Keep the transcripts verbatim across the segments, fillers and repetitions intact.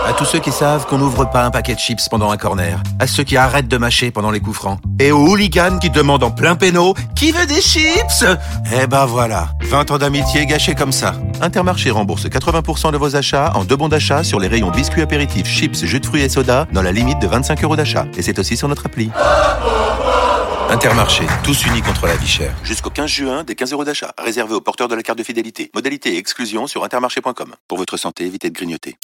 À tous ceux qui savent qu'on n'ouvre pas un paquet de chips pendant un corner. À ceux qui arrêtent de mâcher pendant les coups francs. Et aux hooligans qui demandent en plein péno « Qui veut des chips ?» Eh ben voilà, vingt ans d'amitié gâchés comme ça. Intermarché rembourse quatre-vingts pour cent de vos achats en deux bons d'achat sur les rayons biscuits apéritifs, chips, jus de fruits et soda dans la limite de vingt-cinq euros d'achat. Et c'est aussi sur notre appli. Intermarché, tous unis contre la vie chère. Jusqu'au quinze juin, des quinze euros d'achat. Réservé aux porteurs de la carte de fidélité. Modalité et exclusion sur intermarché point com. Pour votre santé, évitez de grignoter.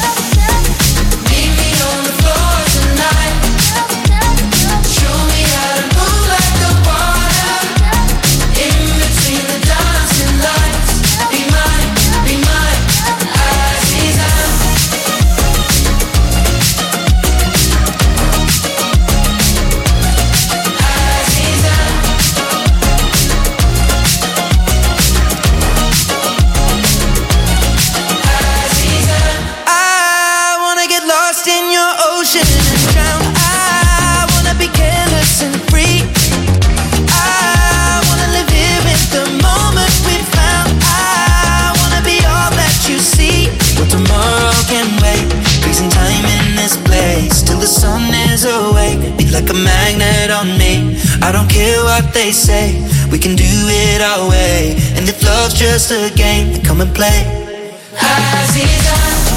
Like a magnet on me. I don't care what they say, we can do it our way. And if love's just a game, then come and play. Aziza,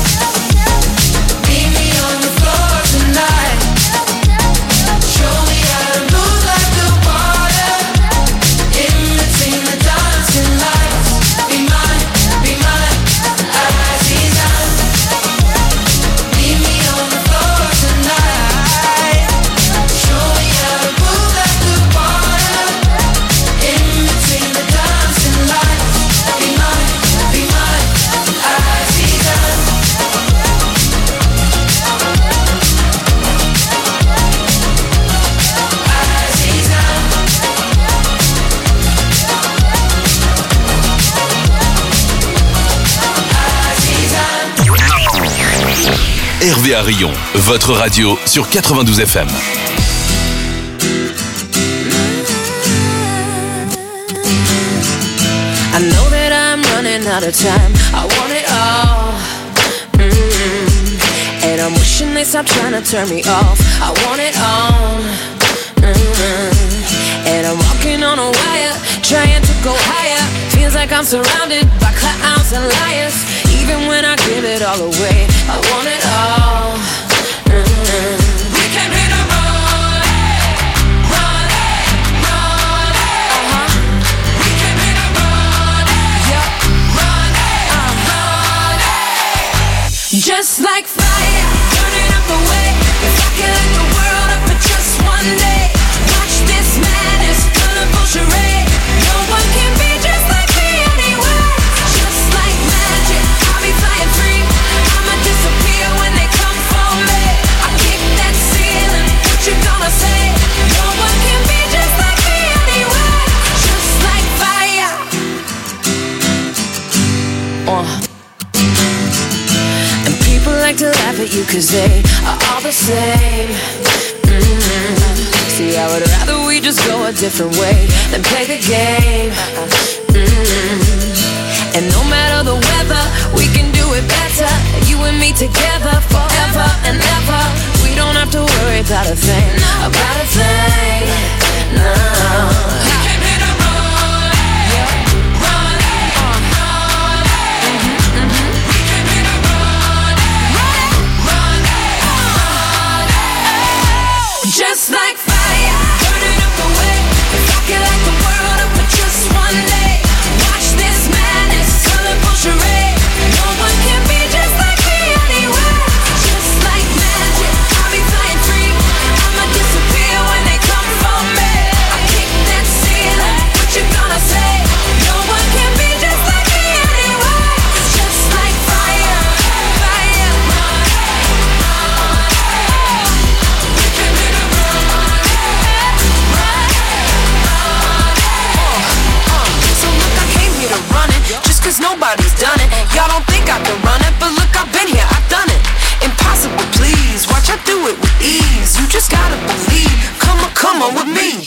meet me on the floor tonight. Show me how to move like the water. In between the dancing lights. Be mine, be mine, Aziza. Meet me on the floor tonight. Hervé à Rion, votre radio sur quatre-vingt-douze F M. I know that I'm running out of time. I want it all. Mm-hmm. And I'm wishing they stop trying to turn me off. I want it all. Mm-hmm. And I'm walking on a wire, trying to go higher. Feels like I'm surrounded by clowns and liars. Even when I give it all away, I want it all. Mm-hmm. We came here to run, run, run, uh-huh. We came here to run, yeah, run, uh, run. Just like fire, burning up the way. If I can light the world up for just one day, watch this madness, colorful charade. No one can be just like me anyway. Just like magic, I'll be flying free. I'ma disappear when they come for me. I kick that ceiling, what you gonna say? No one can be just like me anyway. Just like fire. Uh. And people like to laugh at you cause they are all the same. Mm-hmm. See, I would rather we just go a different way than play the game. Mm-hmm. And no matter the weather, we can do it better. You and me together forever and ever. We don't have to worry about a thing, about a thing. No. We came here to run, yeah. Run, uh. run. Mm-hmm, mm-hmm. We came here to run, run, run, run. Just like fire, burning up the way. If I can light the world up for just one day, watch this madness, colorful charade. No one can be just like me anyway. Just like magic, I'll be flying free. I'ma disappear when they come for me. I kick that ceiling, what you gonna say? No one can be just like me anyway. Just like fire, fire, run, run. We came here to run, run, run. Uh, so look, I came here to run it, just cause nobody's done it. Y'all don't think I can run it, but look, I've been here, I've done it. Impossible, please, watch I do it with ease. You just gotta believe, come on, come on with me.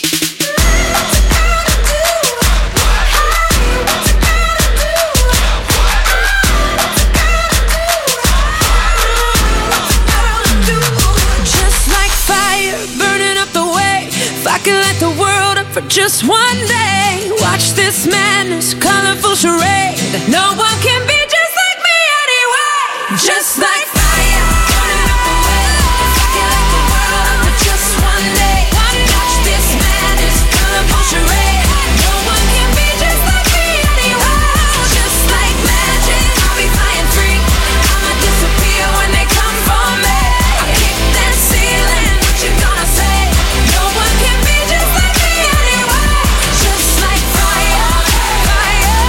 for just one day. Watch this madness, colorful charade. No one can be just like me anyway. Just like fire, burning up the way. Fucking like the world for just one day. Watch this madness, colorful charade. No one can be just like me anyway. Just like magic, I'll be flying free. I'ma disappear when they come for me. I kick that ceiling, what you gonna say? No one can be just like me anyway. Just like fire, fire.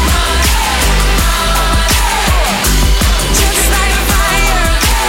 Just like fire.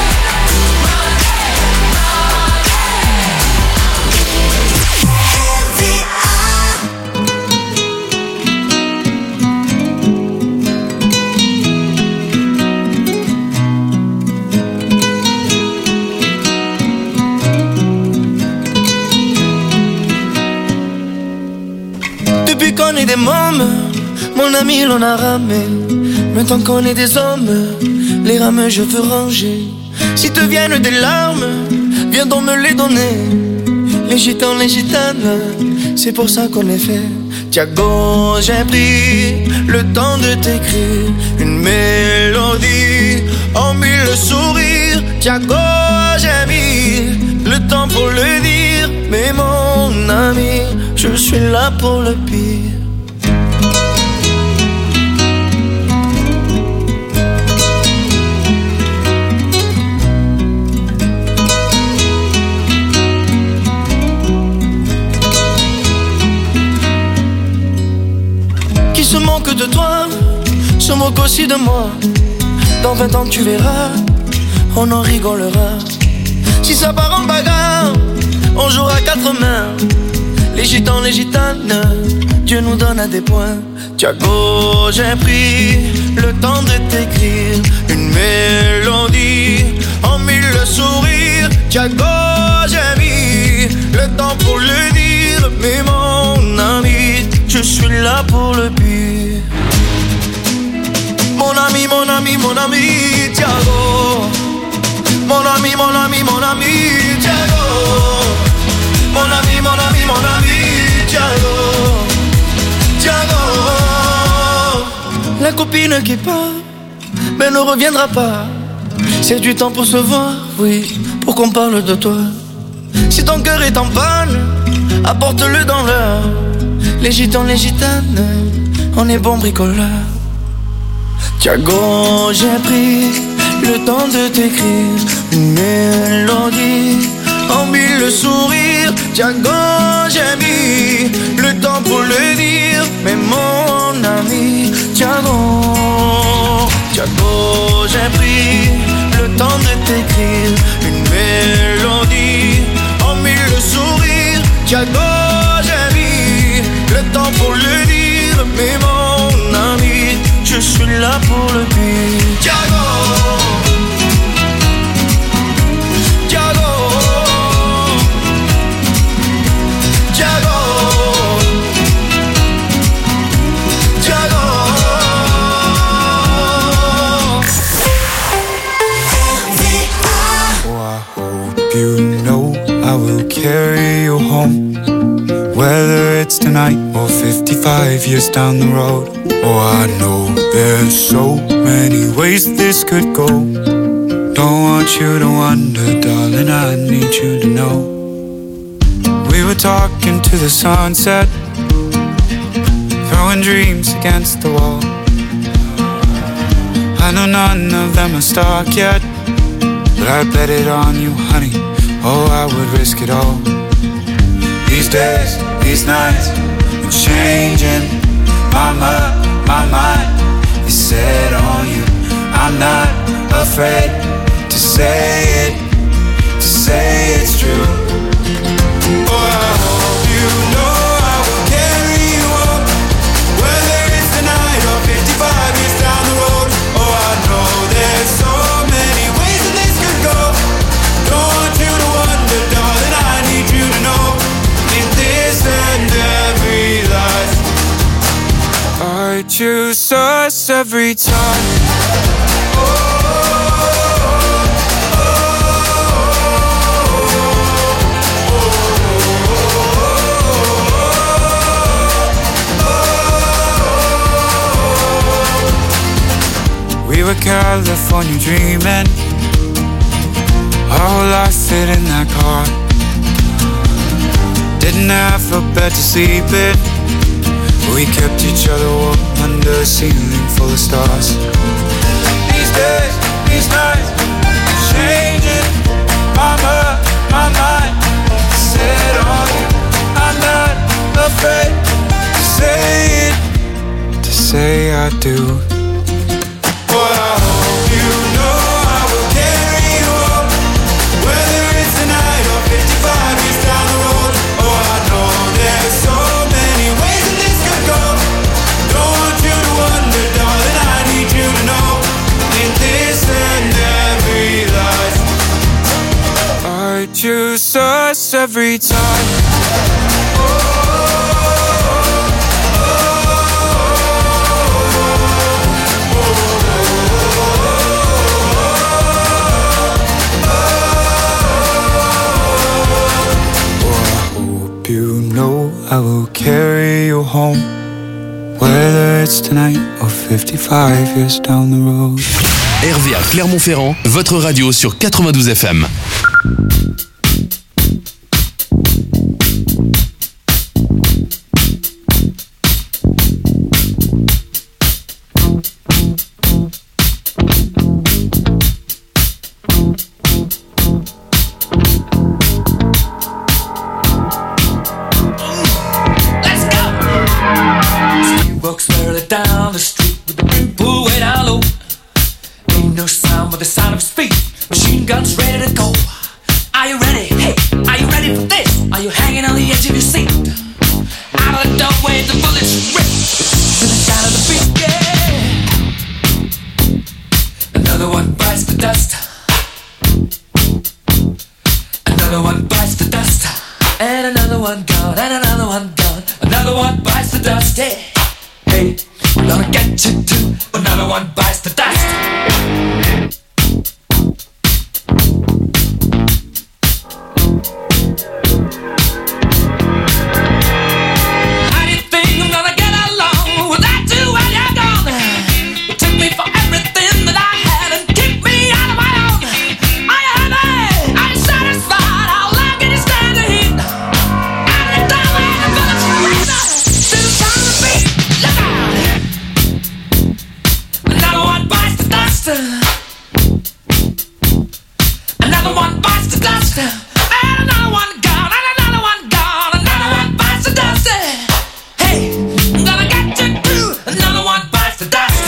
Depuis qu'on est des mômes, mon ami l'on a ramé. Maintenant qu'on est des hommes, les rames je veux ranger. Si te viennent des larmes, viens donc me les donner. Les gitans, les gitanes, c'est pour ça qu'on est fait. Thiago, j'ai pris le temps de t'écrire une mélodie en mille sourires. Thiago, j'ai mis le temps pour le dire. Mais mon ami, je suis là pour le pire. Qui se moque de toi, se moque aussi de moi. Dans vingt ans tu verras, on en rigolera. Si ça part en bagarre, on jouera quatre mains. Les gitans, les gitanes, Dieu nous donne à des points. Thiago, j'ai pris le temps de t'écrire une mélodie en mille sourires. Thiago, j'ai mis le temps pour le dire. Mais mon ami, je suis là pour le pire. Mon ami, mon ami, mon ami, Thiago. Mon ami, mon ami, mon ami, Thiago. Mon ami, mon ami, mon ami, Thiago. Thiago. La copine qui part, mais ne reviendra pas. C'est du temps pour se voir, oui, pour qu'on parle de toi. Si ton cœur est en panne, apporte-le dans l'heure. Les gitans, les gitanes, on est bons bricoleurs. Thiago, j'ai pris le temps de t'écrire une mélodie en mille sourires. Thiago, j'ai mis le temps pour le dire. Mais mon ami, Thiago, Thiago, j'ai pris le temps de t'écrire une mélodie en mille sourires. Thiago, j'ai mis le temps pour le dire. Mais mon ami, je suis là pour le pire. Thiago, Thiago, Thiago, Thiago. Oh, I hope you know I will carry you home, whether it's tonight or fifty-five years down the road. Oh, I know there's so many ways this could go. Don't want you to wonder, darling, I need you to know. We were talking to the sunset, throwing dreams against the wall. I know none of them are stuck yet, but I bet it on you, honey. Oh, I would risk it all. These days, these nights, I'm changing my mind, my mind is set on you. I'm not afraid to say it, to say it's true. Oh, I hope you know I will carry you up, whether it's tonight or fifty-five years down the road. Oh, I know there's so many ways that this could go. Don't want you to wonder, darling, I need you to know. In this and every life, I choose us every time. were California dreaming. Our whole life fit in that car. Didn't have a bed to sleep in. We kept each other warm under a ceiling full of stars. These days, these nights, changing my mind, my mind. Set on you, I'm not afraid to say it, to say I do. But I hope you know I will carry you home, whether it's tonight or fifty-five years down the road. Oh, I know there's so many ways that this could go. Don't want you to wonder, darling, I need you to know. In this and every life, I choose us every time. You know I will carry you home, whether it's tonight or fifty-five years down the road. R V A Clermont-Ferrand, votre radio sur quatre-vingt-douze F M. Down the street with the brim pulled way down low. Ain't no sound but the sound of his feet. Machine guns ready to go. Are you ready? Hey, are you ready for this? Are you hanging on the edge of your seat? Out of the doorway, the bullets rip to the sound of the beat. Yeah. Another one bites the dust. Another one bites the dust. And another one gone. And another one gone. Another one bites the dust. Yeah. Hey, we're gonna get you too. Another one bites the dust. How do you think I'm gonna get along without you while you're gone? You took me for everything that I had and kicked me out of my own. Are you happy? Are you satisfied? How long can you stand the heat? Out of the doorway, the bullets rip to the sound of the beat. Look out! Another one bites the dust. Another one bites the dust. And another one gone. And another one gone. Another one bites the dust. Hey, I'm gonna get you too. Another one bites the dust.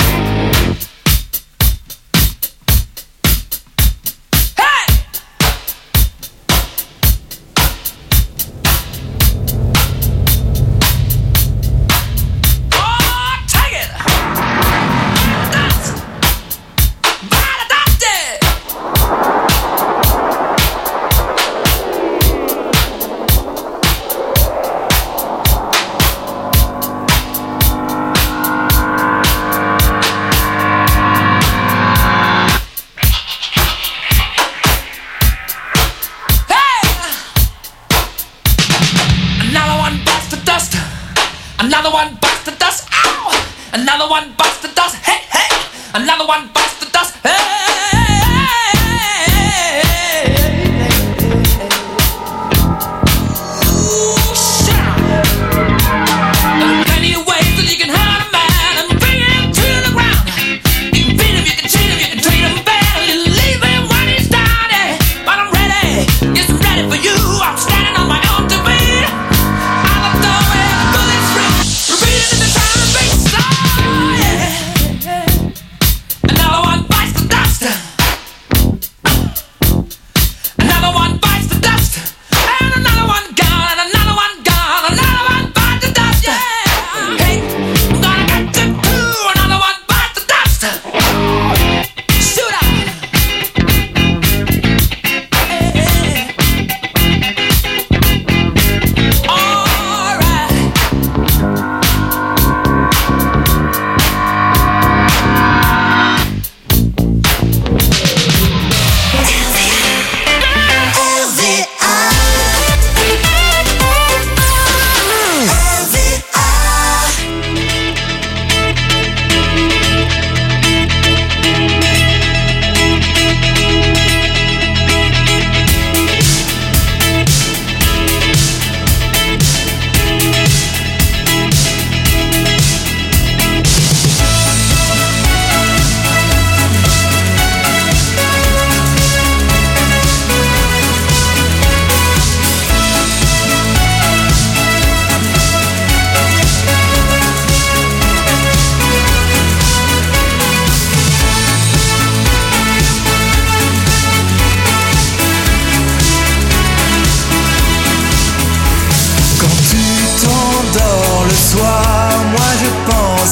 Hey! Oh, take it! Dust! By the dust, yeah! Hey! Another one bites the dust. Another one bites the dust. Ow! Another one bites the dust. Hey, hey! Another one bites the dust. Hey! Ooh, shout! There are plenty of ways that you can hurt a man and bring him to the ground. You can beat him, you can cheat him, you can treat him bad, you leave him when he's down. Yeah. But I'm ready, yes I'm ready for you. I'm standing on my own two feet. Out of the doorway, the bullets rip, repeating in the sound of the beat. Oh, yeah. Another one bites the dust.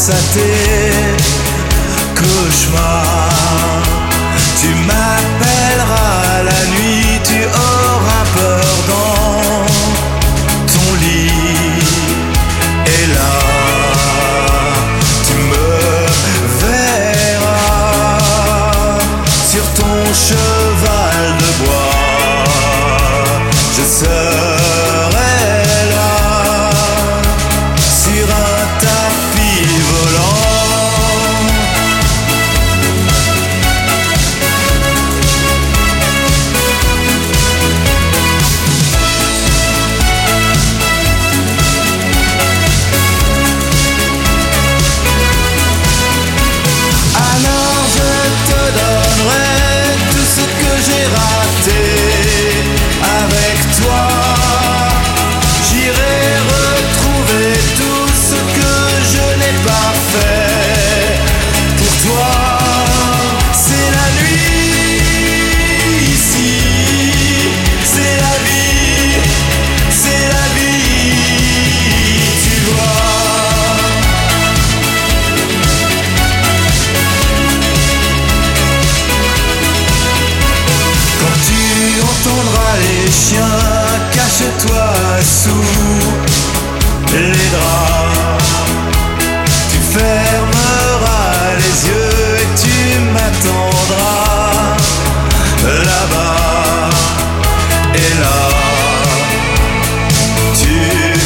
pense à tes cauchemars. Tu m'appelleras la nuit, tu auras peur dans ton lit. Et là, tu me verras sur ton cheval de bois. Je serai là sur un tapis volant. Alors je te donnerai tout ce que j'ai raté avec toi. J'irai retrouver tout ce que je n'ai pas fait pour toi. C'est la nuit ici, c'est la vie, c'est la vie, tu vois. Quand tu entendras les chiens, cache-toi sous les draps. Tu fermeras les yeux et tu m'attendras là-bas. Et là, tu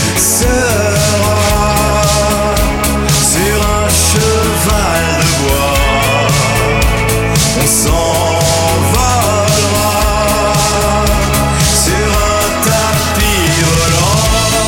seras sur un cheval de bois. On s'envolera sur un tapis volant.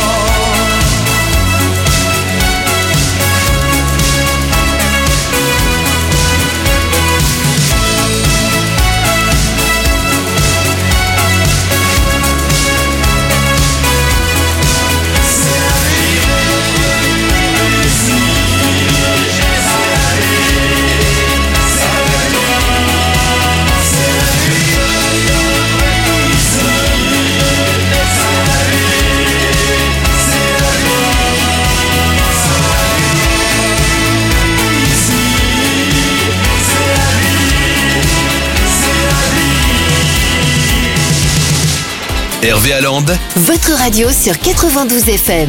Hervé Allende, Votre radio sur quatre-vingt-douze F M.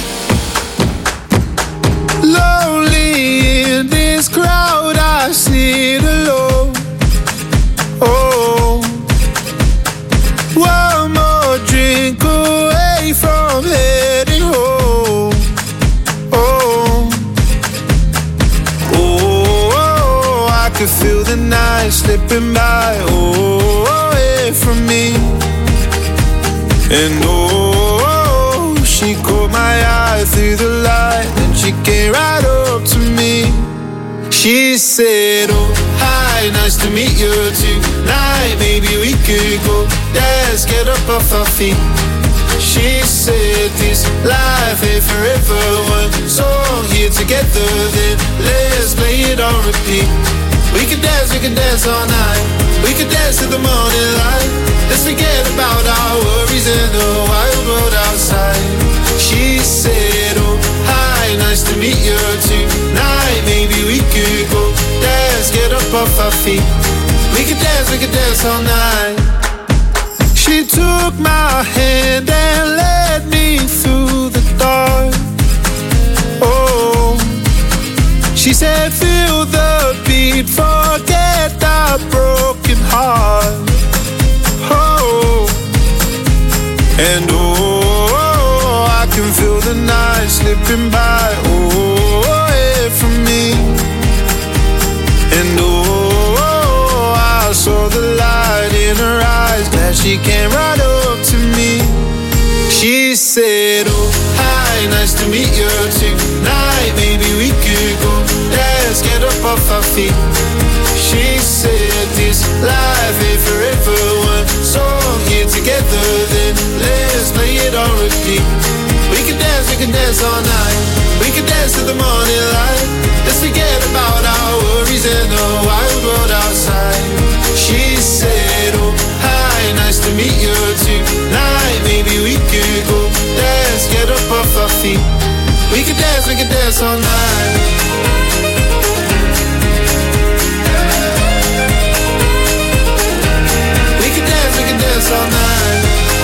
Lonely in this crowd, I sit alone. Oh, one more drink away from heading home. Oh, oh, oh, I can feel the night slipping by. Oh, away from me. And oh, she caught my eye through the light, and she came right up to me. She said, oh, hi, nice to meet you tonight. Maybe we could go dance, get up off our feet. She said, this life ain't forever. One song here together, then let's play it on repeat. We could dance, we could dance all night. We could dance till the morning light. Let's forget about our worries in the wild world outside. She said, oh, hi, nice to meet you tonight. Maybe we could go dance, get up off our feet. We could dance, we could dance all night. She took my hand and led me through the dark. Oh, she said, feel the beat, forget that broken heart. Oh, and oh, I can feel the night slipping by. Oh, away from me. And oh, I saw the light in her eyes, glad she came right up to me. She said, oh, hi, nice to meet you tonight. Maybe we could go dance, get up off our feet. She said, this life ain't forever. One song here together, then let's play it on repeat. We can dance, we can dance all night. We can dance till the morning light. Let's forget about our worries and the wild world outside. She said, oh, hi, nice to meet you tonight. Maybe we could go dance, get up off our feet. We could dance, we could dance all night. We could dance, we could dance all night.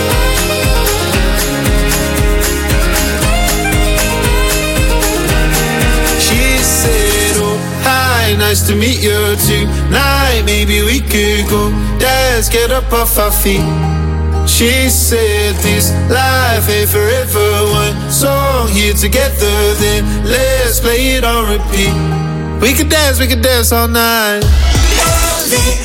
She said, oh, hi, nice to meet you tonight. Maybe we could go dance, get up off our feet. She said this life ain't forever. One song here together, then let's play it on repeat. We could dance, we could dance all night. Only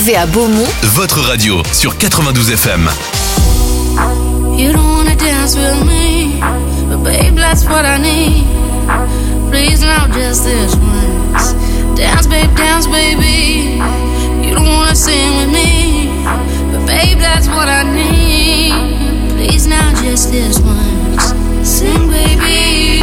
Hervé à Beaumont. Votre radio sur quatre-vingt-douze F M. You don't wanna dance with me, but babe, that's what I need. Please now, just this once. Dance, babe, dance, baby. You don't wanna sing with me, but babe, that's what I need. Please now, just this once. Sing, baby.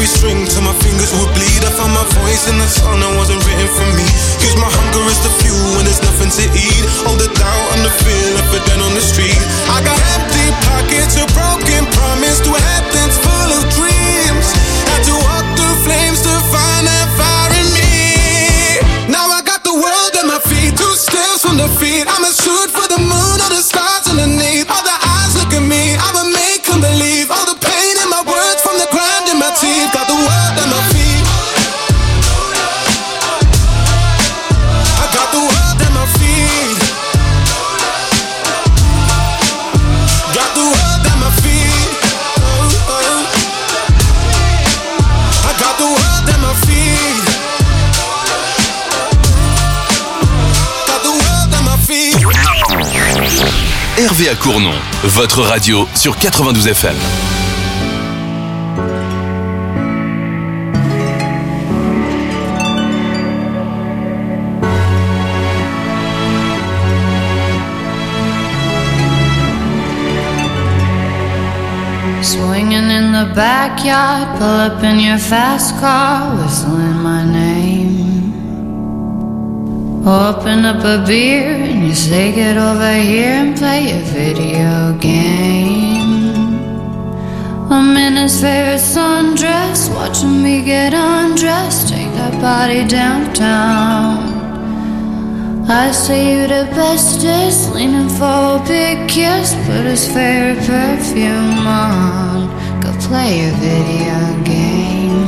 every string till my fingers would bleed. I found my voice in the song that wasn't written for me. Use my hunger as the fuel when there's nothing to eat. All the doubt and the fear left it dead on the street. I got empty pockets, a broken promise to head that's full of dreams. Had to walk through flames to find that fire in me. Now I got the world at my feet, two steps from defeat. I'ma shoot for the moon or the stars underneath. All the eyes look at me, I'ma make them believe. All the pain in my words from the grind in my teeth. Got the world at my feet. I got the world at my feet. Got the world at my feet. Oh, oh. I got the world at my feet. Got the world at my feet. Hervé à Cournon, votre radio sur quatre-vingt-douze F M. Swinging in the backyard, pull up in your fast car, whistling my name. Open up a beer and you say get over here and play a video game. I'm in his favorite sundress, watching me get undressed, take that body downtown. I say you the bestest, leaning for a big kiss, put his favorite perfume on, go play a video game.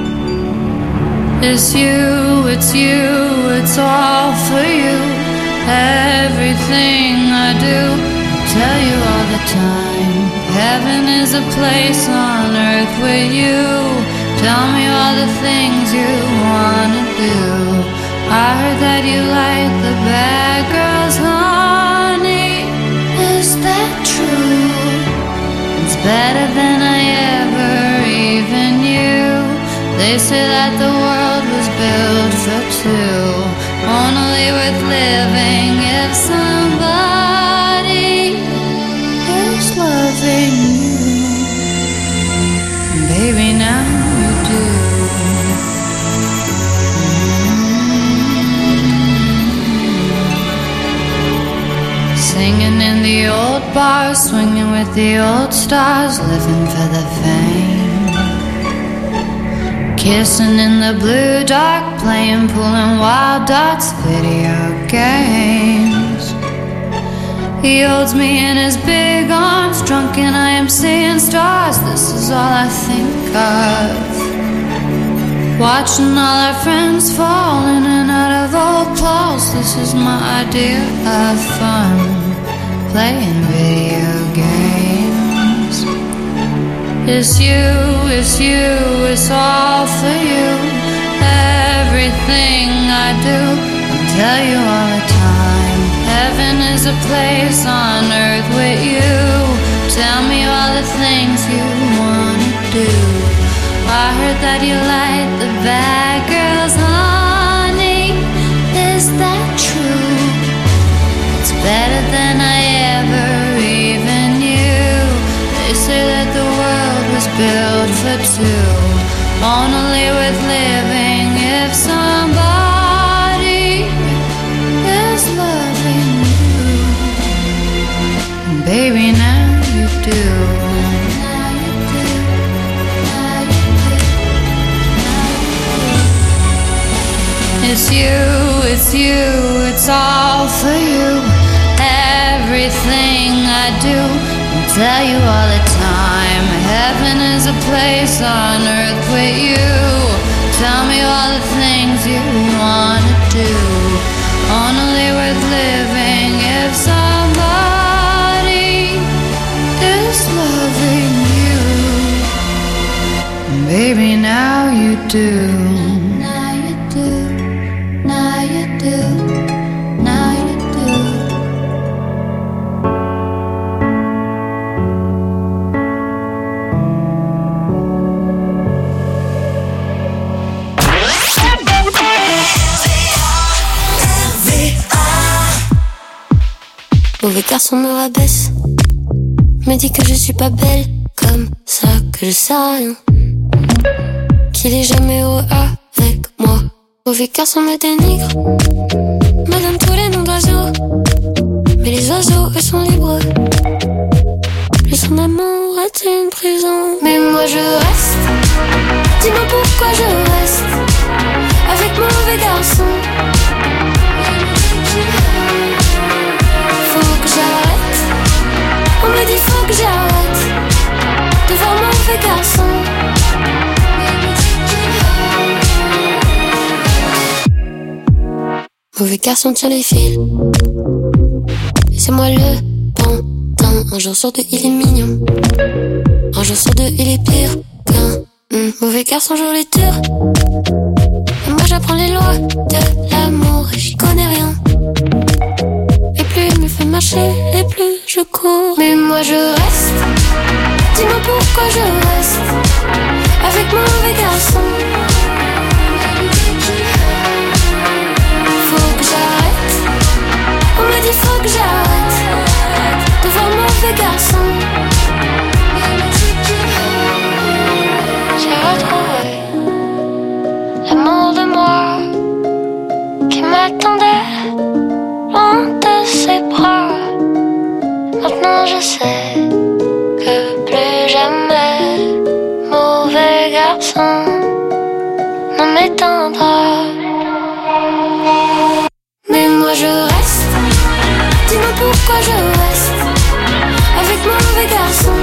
It's you, it's you, it's all for you. Everything I do, I tell you all the time. Heaven is a place on earth with you. Tell me all the things you wanna do. I heard that you like the bad girls, honey. Is that true? It's better than I ever even knew. They say that the world was built for two, only worth living if somebody is loving you. Baby, now you do. Singing in the old bars, swinging with the old stars, living for the fame. Kissing in the blue dark, playing pool and wild dots, video games. He holds me in his big arms, drunk and I am seeing stars. This is all I think of. Watching all our friends fall in and out of old clothes. This is my idea of fun, playing video games. It's you, it's you, it's all for you. Everything I do, I'll tell you all the time. Heaven is a place on earth with you. Tell me all the things you wanna do. I heard that you like the bad girls, honey. Is that true? It's better than I ever even knew. They say that the world was built for two, only worth living if somebody is loving you. And baby, now you do. Now you do. Now you do. Now you do. It's you, it's you, it's all for you. Everything I do, I'll tell you all the time. Heaven is a place on earth with you. Tell me all the things you wanna do, only worth living if somebody is loving you. And baby, now you do. Now you do. Now you do. Now you do. Mauvais garçon me rabaisse, me dit que je suis pas belle, comme ça que je sais rien. s'il est jamais heureux avec moi. Mauvais garçon me dénigre, me donne tous les noms d'oiseaux. Mais les oiseaux, eux sont libres. Plus son amour est une prison. Mais moi je reste, dis-moi pourquoi je reste avec mauvais garçon. Faut que j'arrête, on me dit faut que j'arrête de voir mauvais garçon. Mauvais garçon tient les fils, et c'est moi le pantin. Un jour sur deux il est mignon, un jour sur deux il est pire qu'un mmh. Mauvais garçon joue les tours, et moi j'apprends les lois de l'amour et j'y connais rien. Et plus il me fait marcher, et plus je cours. Mais moi je reste, dis-moi pourquoi je reste avec mauvais garçon. Faut que j'arrête, on me dit faut que j'arrête de voir mauvais garçon. J'ai retrouvé l'amour de moi qui m'attendait loin de ses bras. Maintenant je sais que plus jamais mauvais garçon ne m'éteindra. Mais moi je reste, dis-moi pourquoi je reste avec mauvais garçon.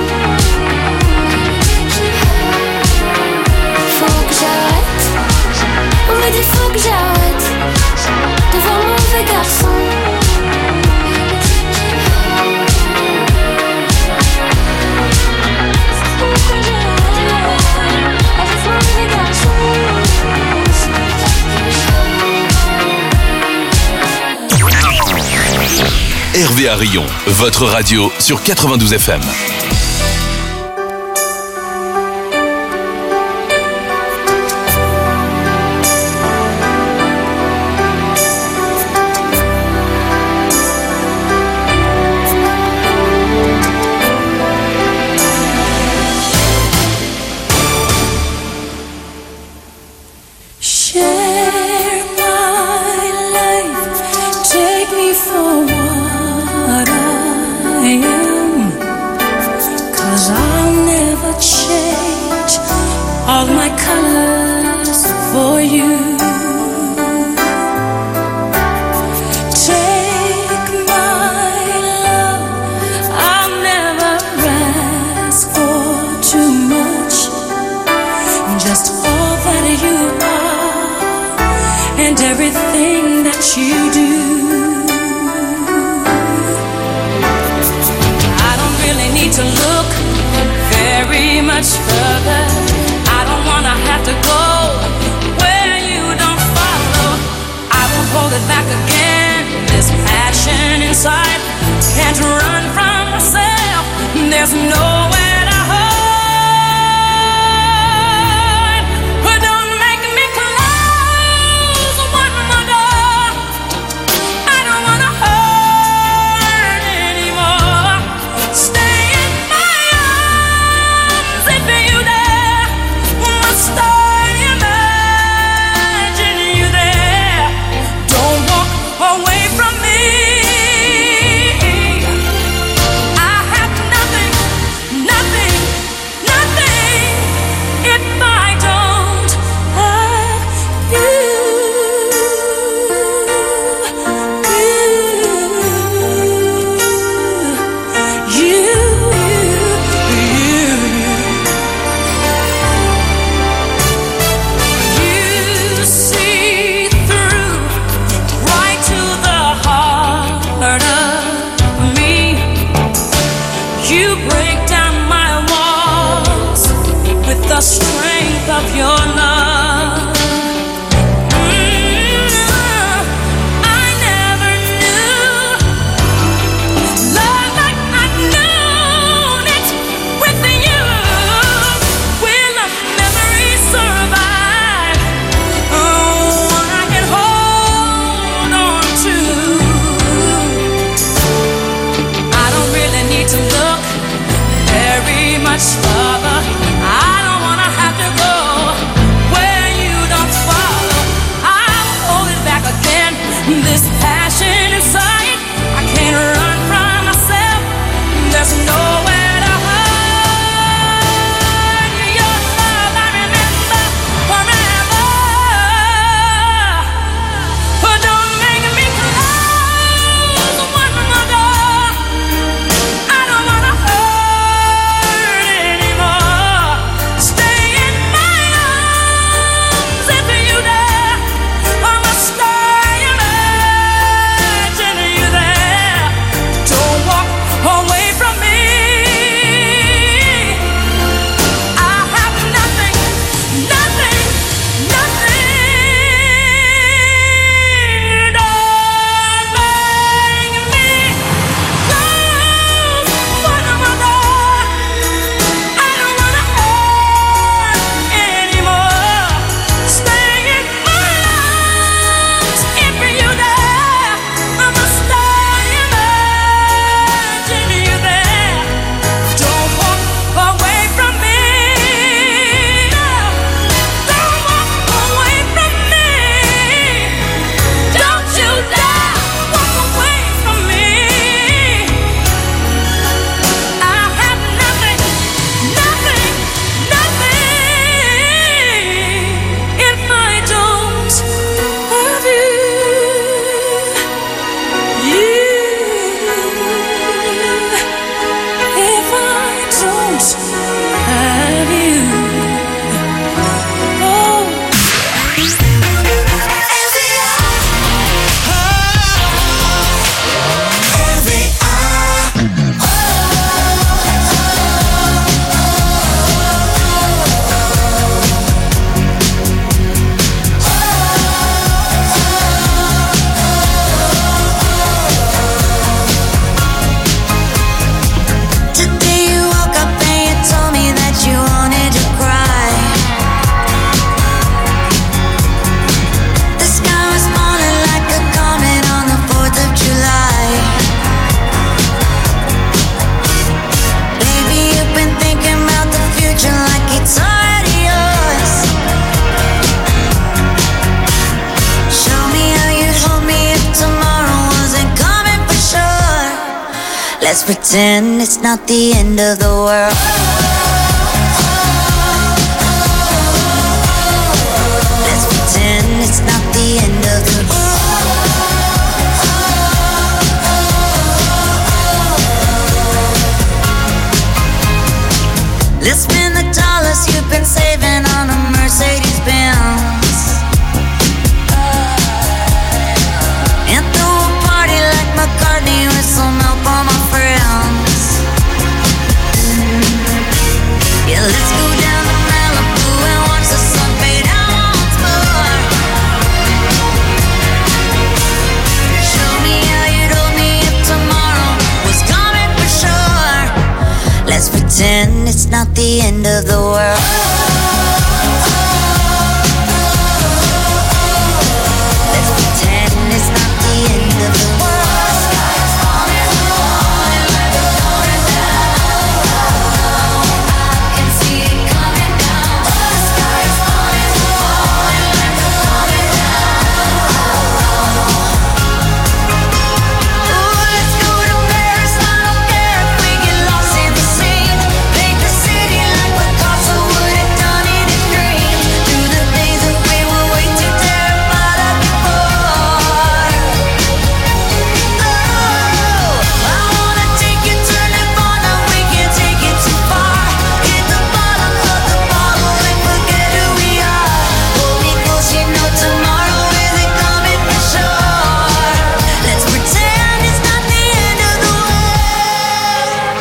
Faut que j'arrête, on me dit faut que j'arrête de voir mauvais garçon. Hervé à Rion, votre radio sur quatre-vingt-douze F M. All my colors for you. Take my love, I'll never ask for too much. Just all that you are and everything that you do. I don't really need to look very much further. Have to go where you don't follow. I won't hold it back again. This passion inside can't run from myself. There's nowhere to hide. But don't make me close one more door. I don't wanna hurt anymore. Stay in my arms if you dare. Must I imagine you there? Don't walk away from me. I have nothing, nothing, nothing if I don't have you. You, you, you. You see through right to the heart of me. You break down my walls with the strength of your love. Mm, I never knew love like I've known it with you. Will a memory survive? Oh, I can hold on to. I don't really need to look very much further. I don't wanna have to go Let's pretend it's not the end of the world. Let's pretend it's not the end of the world. Let's spend the dollars you've been saving on a Mercedes-Benz and throw a party like McCartney with some help on my friends. Yeah, let's go down to Malibu and watch the sun fade out once more. Show me how you'd hold me if tomorrow was coming for sure. Let's pretend it's not the end of the world. Let's pretend it's not the end of the world. Sky's falling, falling like it's going down. I can see it coming down. The sky's falling, falling like it's going down. Ooh, let's go to Paris. I don't care if we get lost in the scene. Paint the city like Picasso would have done it in green. Do the things that we were way too terrified of before. Oh, I wanna take you to Nirvana. We can't take it too far. Hit the bottom of the bottle and forget who we are. Hold me close, you know tomorrow isn't coming for sure. Let's pretend it's not the end of the world.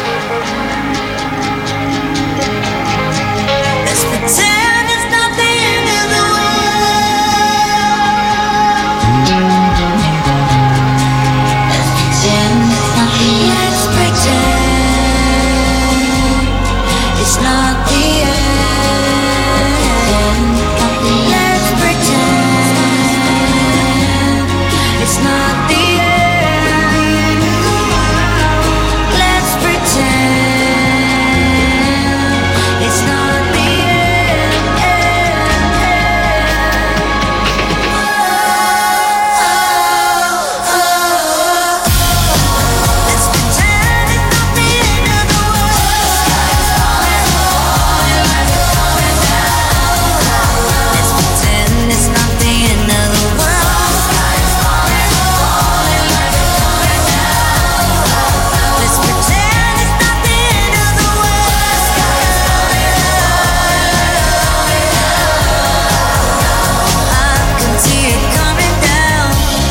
Let's pretend it's not the end of the Let's pretend it's not the end. Let's pretend it's not the end. Let's pretend it's not the Let's pretend it's not the end of the world. Sky's falling, falling like it's going down. Let's pretend it's not the end of the world. Sky's falling, falling like it's going down. Let's pretend it's not the end of the world. Sky's falling, falling like it's going down. I can see it coming down.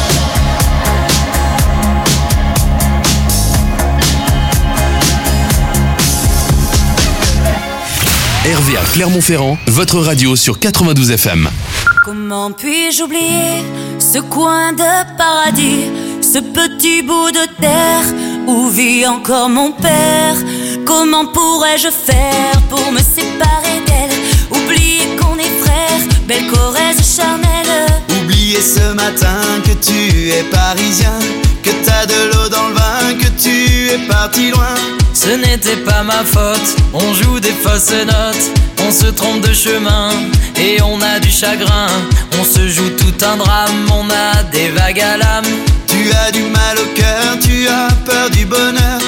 R V A Clermont-Ferrand, votre radio sur quatre-vingt-douze F M. Comment puis-je oublier ce coin de paradis, ce petit bout de terre où vit encore mon père? Comment pourrais-je faire pour me séparer d'elle? Oublier qu'on est frères, belle Corrèze charnelle. Oublier ce matin que tu es parisien, que t'as de l'eau dans le vin, que tu es parti loin. Ce n'était pas ma faute, on joue des fausses notes, on se trompe de chemin et on a du chagrin. On se joue tout un drame, on a des vagues à l'âme. Tu as du mal au cœur, tu as peur du bonheur.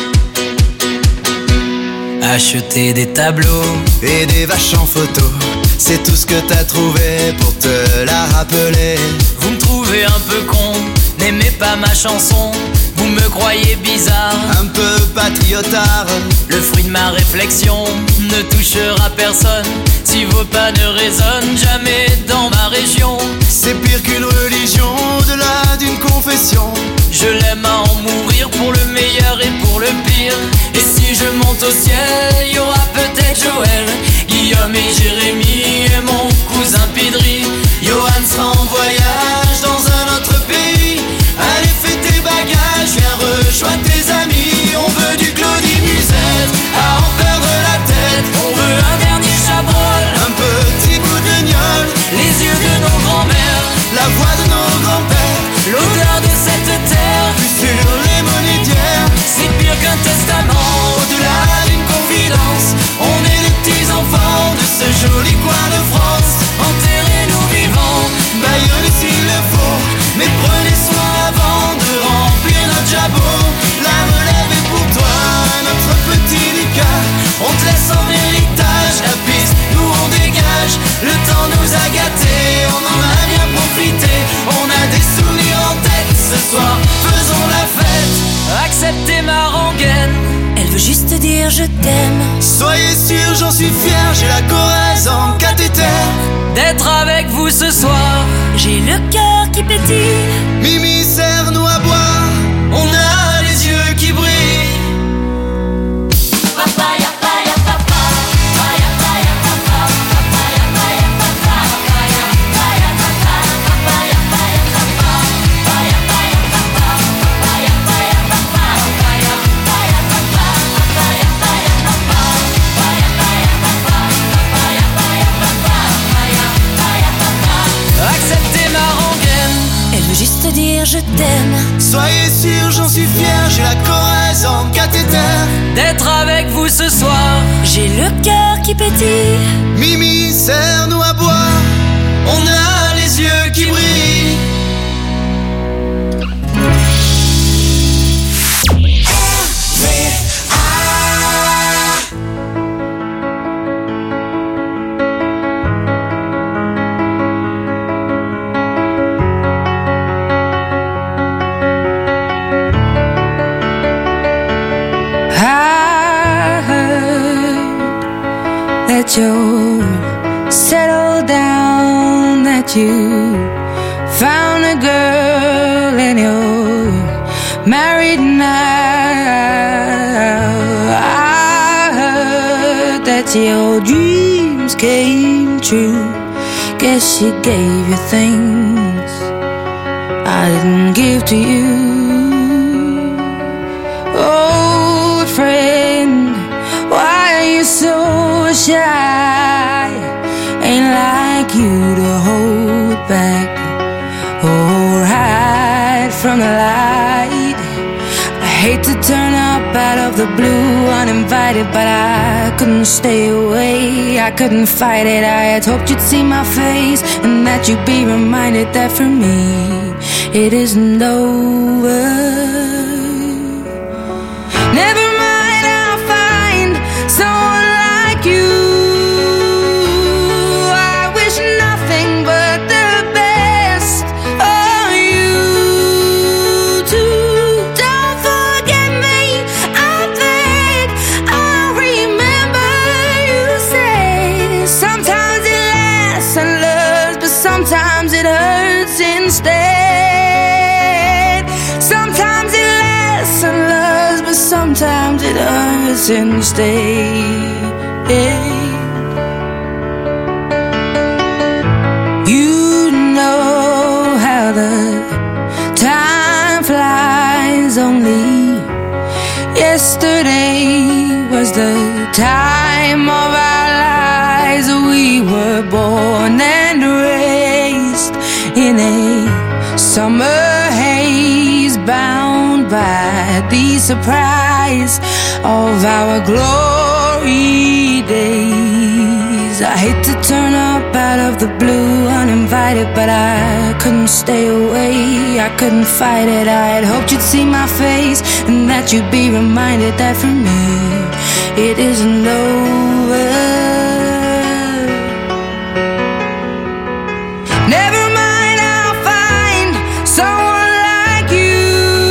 Acheter des tableaux et des vaches en photo, c'est tout ce que t'as trouvé pour te la rappeler. Vous me trouvez un peu con, n'aimez pas ma chanson. Vous me croyez bizarre, un peu patriotard. Le fruit de ma réflexion ne touchera personne si vos pas ne résonnent jamais dans ma région. C'est pire qu'une religion, au-delà d'une confession. Je l'aime à en mourir pour le meilleur et pour le pire. Et si je monte au ciel, il y aura peut-être Joël, Guillaume et Jérémy et mon cousin Pidri. Johan sera en voyage dans un autre pays. Allez, fais tes bagages, viens rejoindre tes amis. On veut du Claudie Musette, à en perdre la tête. On veut un dernier Chabrol, un petit bout de gnôle, les yeux de nos grands-mères, la voix de nos grands-pères, l'odeur de cette terre, plus sur les monnaies d'hier. C'est pire qu'un testament, au-delà d'une confidence. On est les petits enfants de ce joli coin accepter ma rengaine. Elle veut juste dire je t'aime. Soyez sûr, j'en suis fier, j'ai la Corrèze en cathéter. D'être avec vous ce soir, j'ai le cœur qui pétille. Mimi, serre-nous à boire, on a les yeux qui brillent. Papaya, papaya, papa, papaya, papaya, papa, papaya, papaya, papa, papaya, papaya, papa, papaya, papaya, papa, papaya, papaya, papa, papaya, papaya, papa, papaya, papaya, papa, papaya, papaya, papa, papaya, papaya, papa, papaya, papaya, papa, papaya, papaya, papa. accepter ma rengaine. Elle veut juste dire je t'aime. Soyez sûr, j'en suis fier, j'ai la Corrèze en cathéter. D'être avec vous ce soir, j'ai le cœur qui pétille. Mimi, serre-nous à boire, on a les yeux qui brillent. That you're settled down, that you found a girl and you're married now. I heard that your dreams came true. Guess she gave you things I didn't give to you. Old friend, why are you so shy? Ain't like you to hold back or hide from the light. I hate to turn up out of the blue uninvited, but I couldn't stay away, I couldn't fight it. I had hoped you'd see my face and that you'd be reminded that for me it isn't over. Never mind, I'll find someone like you. I wish nothing but the best for you too. Don't forget me, I beg. I remember you say sometimes it lasts and loves, but sometimes it hurts instead. Sometimes it lasts and loves, but sometimes it hurts instead. You know how the time flies. Only yesterday was the time of our lives. We were born and raised in a summer haze, bound by the surprise of our glory days. I hate to turn up out of the blue uninvited, but I couldn't stay away, I couldn't fight it. I had hoped you'd see my face and that you'd be reminded that for me it isn't over. Never mind, I'll find someone like you.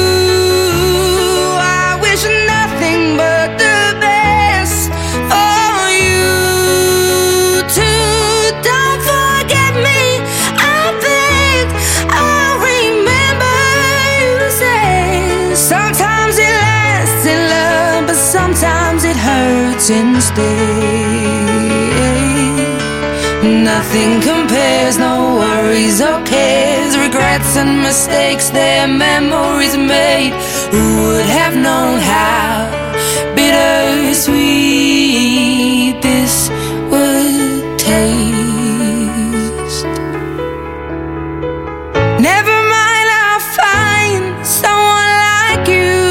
I wish nothing but the best for you too. Don't forget me, I beg. I remember you say sometimes it lasts in love, but sometimes it hurts instead. Nothing compares, no worries or cares, regrets and mistakes, their memories made. Who would have known how bittersweet this would taste? Never mind, I'll find someone like you.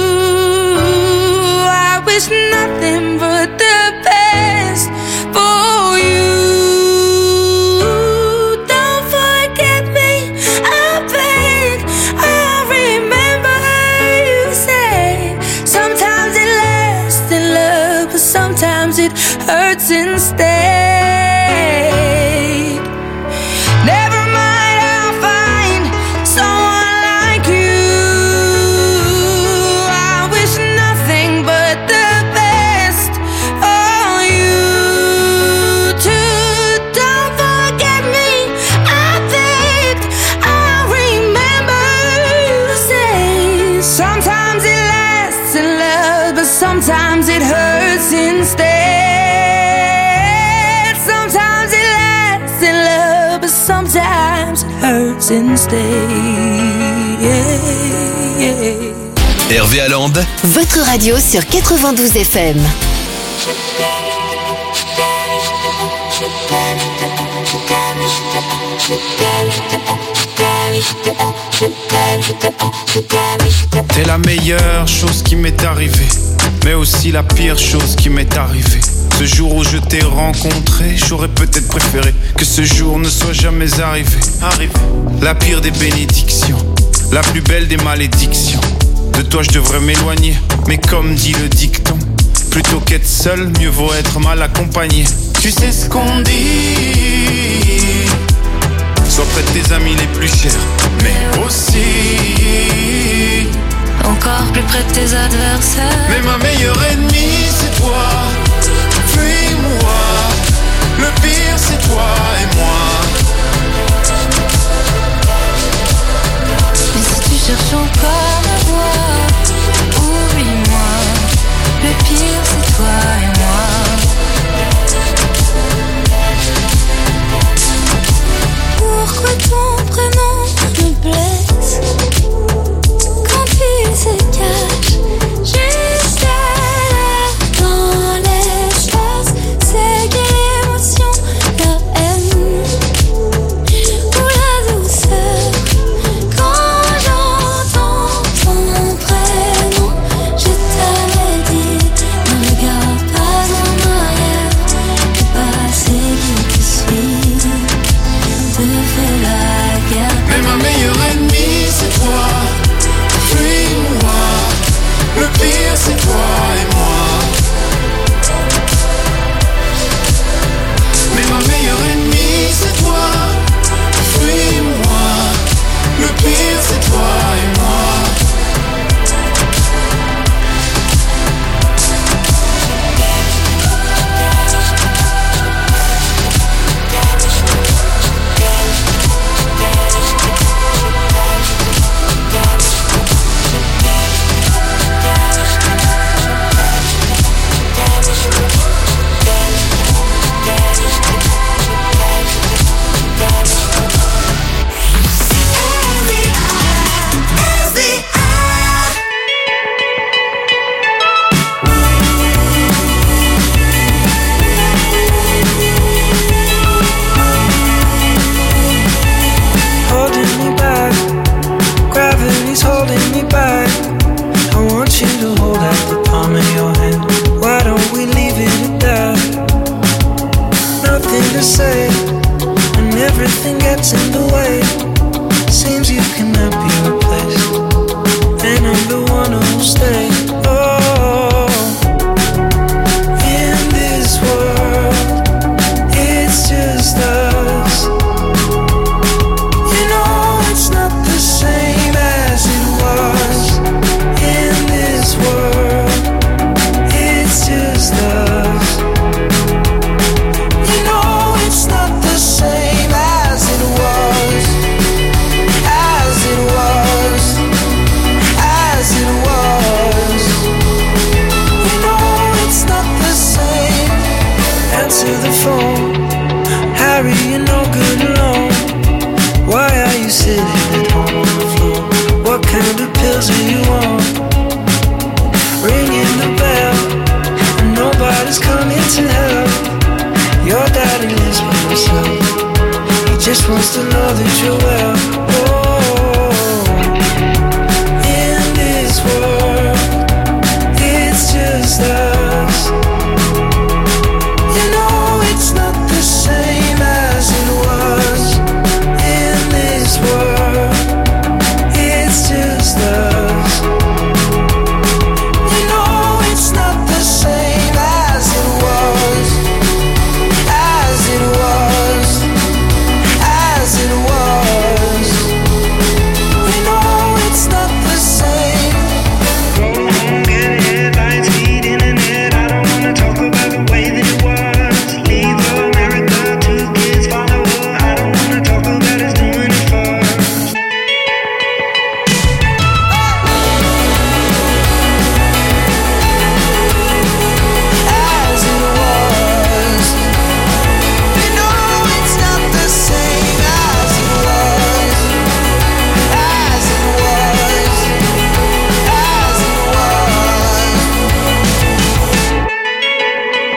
I wish nothing but the best for you. Don't forget me, I beg. I remember you said sometimes it lasts in love, but sometimes it hurts instead. Never mind, I'll find someone like you. I wish sometimes it hurts instead. Sometimes it lasts in love, but sometimes it hurts instead. Yeah, yeah. Hervé Allende, votre radio sur quatre-vingt-douze F M. T'es la meilleure chose qui m'est arrivée, mais aussi la pire chose qui m'est arrivée. Ce jour où je t'ai rencontré, j'aurais peut-être préféré que ce jour ne soit jamais arrivé. Arrivé. La pire des bénédictions, la plus belle des malédictions. De toi je devrais m'éloigner, mais comme dit le dicton, plutôt qu'être seul, mieux vaut être mal accompagné. Tu sais ce qu'on dit, sois près de tes amis les plus chers, mais aussi encore plus près de tes adversaires. Mais ma meilleure ennemie c'est toi, fuis-moi. Le pire c'est toi et moi. Mais si tu cherches encore à voir, oublie-moi. Le pire c'est toi et moi. Pourquoi ton prénom me blesse quand il se cache juste là dans l'espace? C'est quelle émotion, la haine ou la douceur? Quand j'entends ton prénom, je t'avais dit, ne regarde pas en arrière, le passé qui te suit te fait la guerre. Mais ma meilleure ennemie c'est toi, fuis-moi. Le pire c'est toi et moi. Mais ma meilleure ennemie c'est toi, fuis-moi. Le pire c'est toi et moi. Holding me back, gravity's holding me back. I want you to hold out the palm of your hand. Why don't we leave it at that? Nothing to say, and everything gets in the way. Seems you cannot be replaced, and I'm the one who'll stay. Oh, in this world, it's just us. You know it's not the same as it was. In this world, it's just us. You know it's not the same as it was. As it was. As it was. You know it's not the same. Answer the phone, Harry, you're no good alone. Why are you sitting at home on the floor? What kind of pills are you on? Ringing the bell, and nobody's coming to help. Your daddy lives by himself. He just wants to know that you're